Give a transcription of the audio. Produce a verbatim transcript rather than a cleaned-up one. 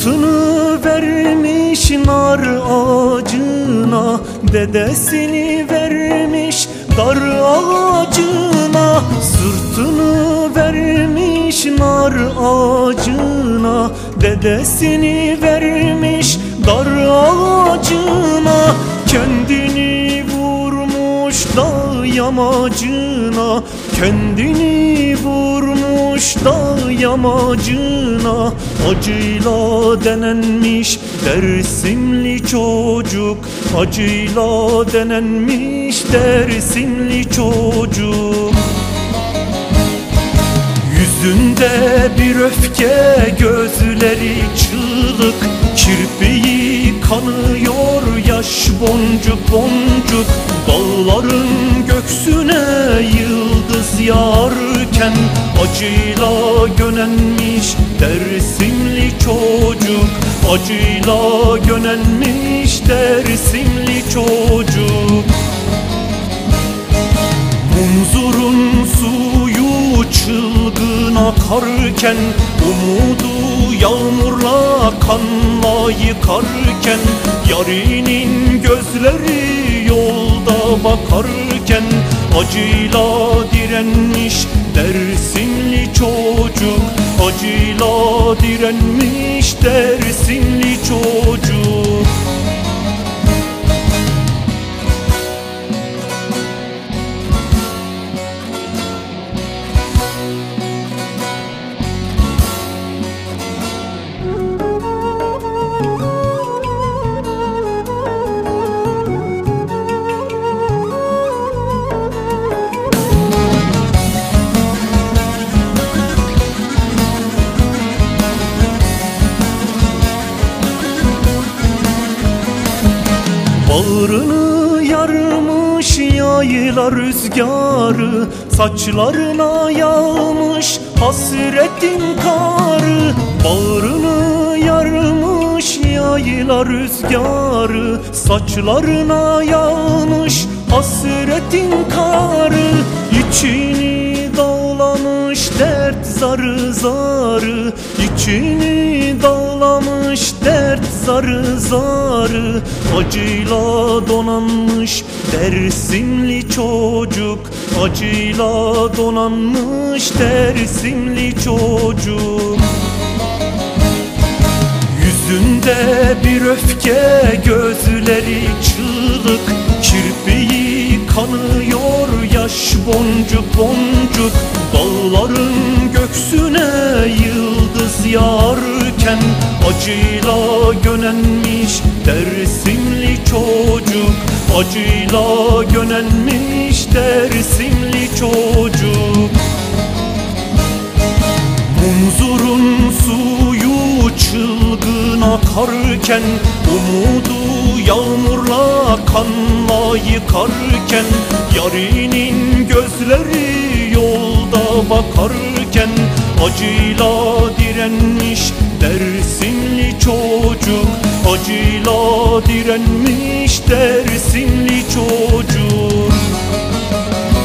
Sırtını vermiş nar ağacına, dedesini vermiş dar ağacına. Sırtını vermiş nar ağacına, dedesini vermiş dar ağacına. Kendini vurmuş dağ yamacına, kendini vurmuş dağ yamacına. Acıyla denenmiş Dersimli çocuk, acıyla denenmiş Dersimli çocuk. Yüzünde bir öfke, gözleri çığlık, kirpiği kanıyor yaş boncuk boncuk. Dağların göksüne yıldız yağarken, acıyla gönenmiş Dersimli çocuk, acıyla gönenmiş Dersimli çocuk. Munzurun suyu çılgın akarken, umudu yağmurla kanla yıkarken, yarinin gözleri yolda bakarken, acıyla direnmiş Dersimli çocuk, acıyla direnmiş Dersimli çocuk. Bağrını yarmış yayla rüzgarı, saçlarına yağmış hasretin karı. Bağrını yarmış yayla rüzgarı, saçlarına yağmış hasretin karı. İçini dağlamış dert zarı zarı, içini dağlamış dert zarı zarı. Acıyla donanmış Dersimli çocuk, acıyla donanmış Dersimli çocuk. Yüzünde bir öfke, gözleri çığlık, kirpiği kanıyor yaş boncuk boncuk. Dağların göksüne yıldız yağarken, acıyla gönenmiş Dersimli çocuk, acıyla gönenmiş Dersimli çocuk. Munzurun suyu çılgın akarken, umudu yağmurla kanla yıkarken, yarinin gözleri yolda bakarken, acıyla direnmiş Dersimli çocuk, acıyla direnmiş Dersimli çocuk.